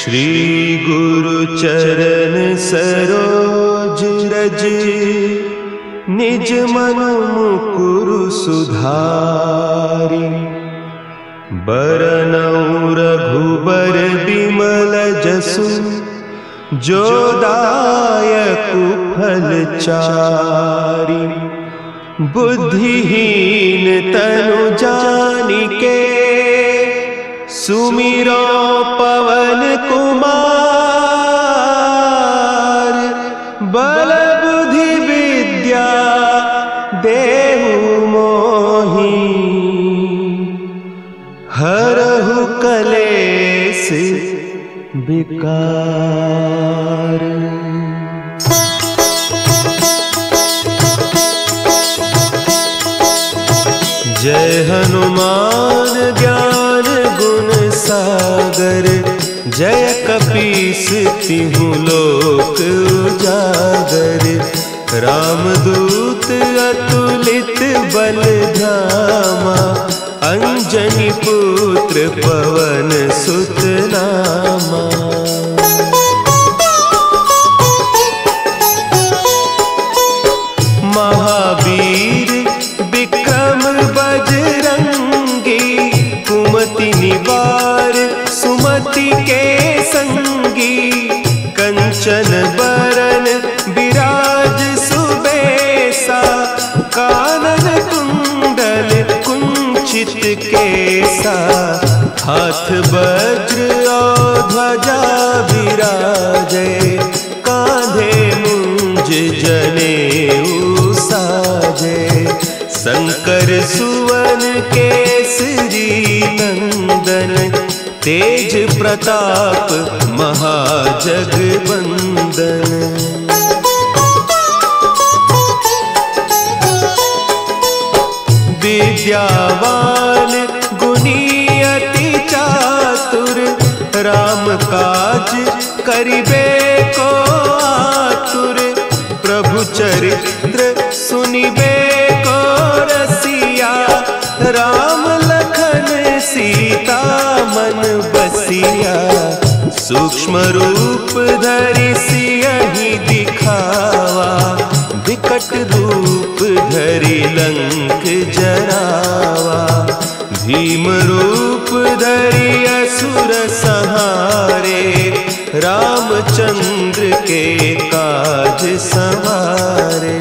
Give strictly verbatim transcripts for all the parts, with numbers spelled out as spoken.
श्री गुरु चरण सरोज रज, निज मन मुकुरु सुधारि। बरनउँ रघुबर बिमल जसु, जो दायकु फल चारि। बुद्धिहीन तनु जानिके, सुमिरो पवन कुमार। बल बुद्धि विद्या देहु मोहि, हरहु कलेस विकार। जय हनुमान ज्ञान गुण सागर, जय कपीस तिहुँ लोक उजागर। रामदूत अतुलित बल धामा, अंजनी पुत्र पवन सुत नामा। महावीर विक्रम बजरंगी, कुमति निवार सुमति के संगी। कंचन बरन विराज सुबेसा, कानन कुंडल कुंचित केसा। हाथ वज्र और ध्वजा विराजे, कांधे मुंज जनेऊ साजे। शंकर सुवन केसरी नंदन, तेज प्रताप महाजगवंदन। विद्यावान गुणी अति चातुर, राम काज करिबे को आतुर। प्रभु चरित्र सुनिबे को रसिया, राम लखन सीता मन बसिया। सूक्ष्म रूप धरि सियहि दिखावा, विकट रूप धरि लंक जरावा। भीम रूप धरि असुर संहारे, रामचंद्र के काज संवारे।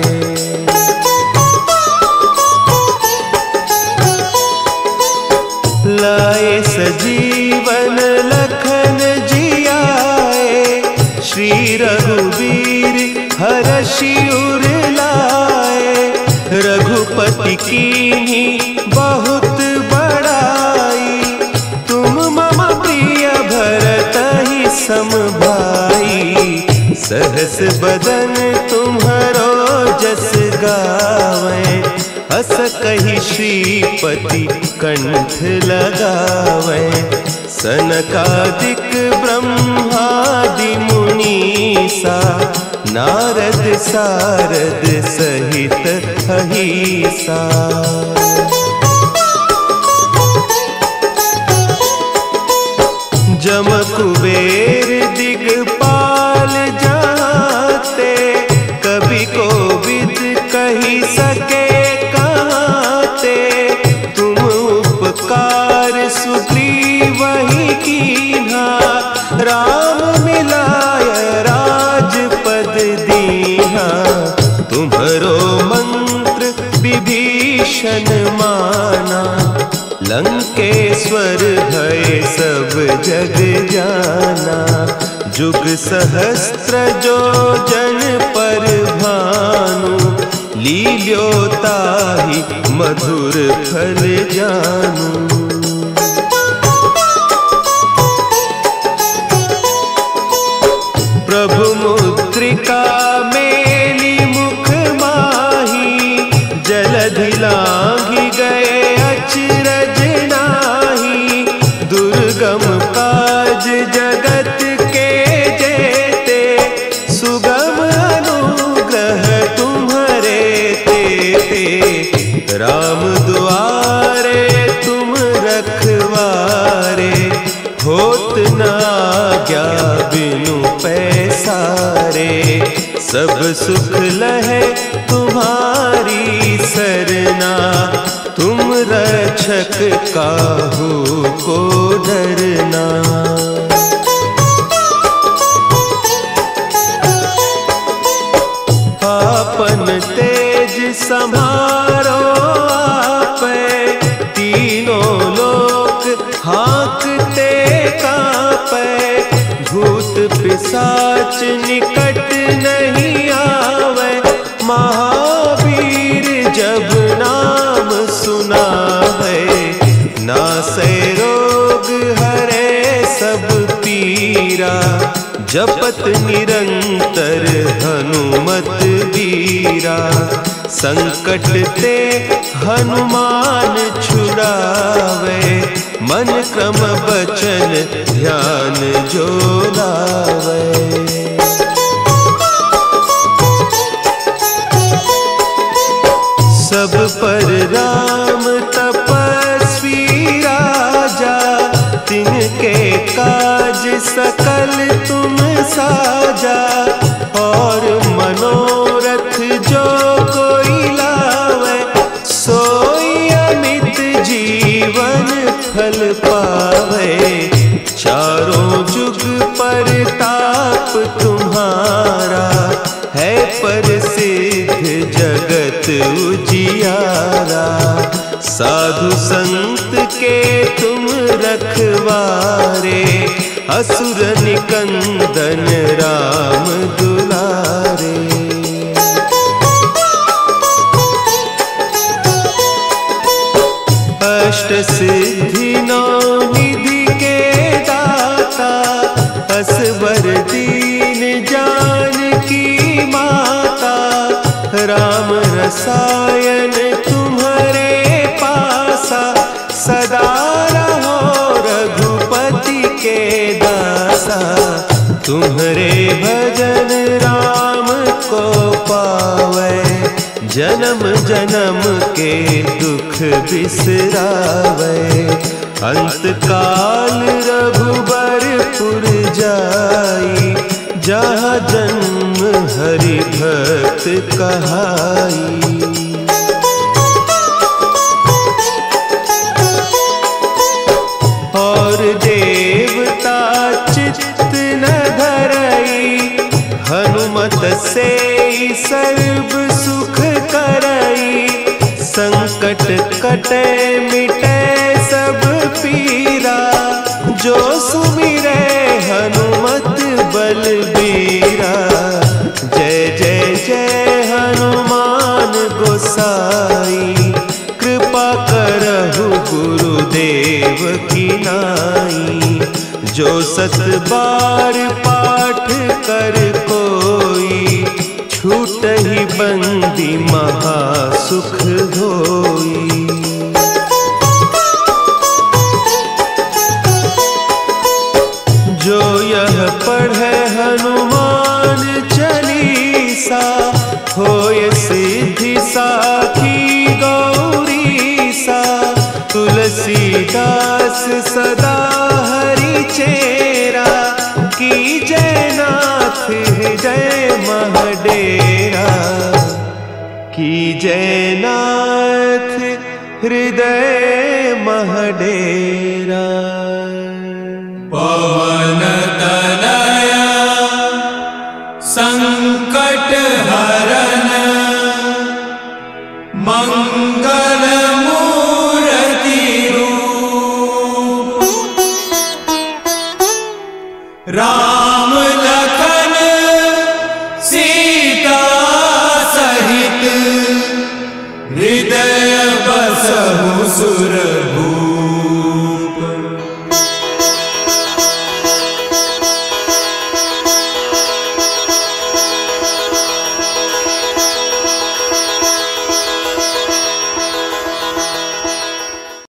लाए सजीवन लखन जियाए, श्री रघुवीर हरषि उर लाए। रघुपति कीन्ही बहुत बड़ाई, तुम मम प्रिय भरतहि सम भाई। सहस बदन तुम्हरो जस गावें, हस कहि श्रीपति कंठ लगावें। सनकादिक ब्रह्मादि मुनीसा, नारद सारद सहित अहीसा। जम कुबेर दिगपाल जाते, कवि कोविद कहि सके कहते। तुम उपकार सुग्रीवहि कीन्हा, राम मिलाय राजपद दीन्हा। तुम्हरो मंत्र विभीषण माना, लंकेश्वर भय सब जग जाना। जुग सहस्त्र जो जन पर भानु, लील्योताहि मधुर फल जानू। प्रभु मुद्रिका मेली मुख माही, जलधि लांघि गए अचरज नाही। दुर्गम काज जगत के जेते, सुगम अनुग्रह तुम्हरे तेते। राम दुआरे तुम रखवारे, होत न आज्ञा बिनु पैसारे, सब सुख लहे तुम्हारी सरना, तुम रक्षक काहू को डरना। आपन तेज सम्हारो आपै, तीनों लोक हाँकते कांपै, भूत पिशाच निकट नहीं आवे, महावीर जब नाम सुनावे, नासै रोग हरे सब पीरा, जपत निरंतर हनुमत बीरा, संकट ते हनुमान छुड़ावे, मन क्रम बचन ध्यान जो लावे। सब पर राम तपस्वी राजा, तिनके काज सकल तुम साजा, और मनोरथ जो कोई लावे, सोई अमित जीवन फल पावे, चारों जुग परताप तुम्हारा, है प्रसिद्ध जगत उजियारा, साधु संत के तुम रखवारे, असुर निकंदन राम दुलारे। अष्ट सिद्धि नौ निधि के दाता, असवर दीन जानकी माता, राम रसायन तुम्हारे पासा, सदा रहो रघुपति के दासा, तुम्हारे भजन राम को पावे, जन्म जन्म के दुख बिसरावे, अंत काल रघुबरपुर जाई, जहाँ जन्म हरि भक्त कहाई। और देवता चित्त न धरई, हनुमत से सर्व सुख करई, संकट कटे मिटे सब पीरा, जो सुमिरे हनुमत बलबीरा, जय जय जय हनुमान गोसाई, कृपा करहु गुरुदेव की नाई, जो सत बार पाठ कर कोई, छूटहि बंदी महासुख होई। जो यह पढ़े हनुमान चालीसा, होय सिद्धि साखी गौरीसा, तुलसीदास सदा हरि चेरा, की जय नाथ हृदय महडेरा, की जय नाथ हृदय महडेरा। पवन तनया संकट हरन, मंगल मूर्ति रूप, राम लखन सीता सहित, हृदय बसहु सुरभूप।